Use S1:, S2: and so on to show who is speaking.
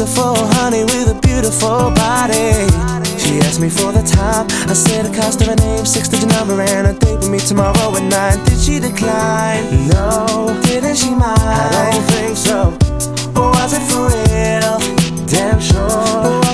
S1: beautiful honey with a beautiful body. She asked me for the time. I said the cost of her name, 6-digit number, and a date with me tomorrow at 9. Did she decline? No. Didn't she mind? I don't think so. Or was it for real? Damn sure.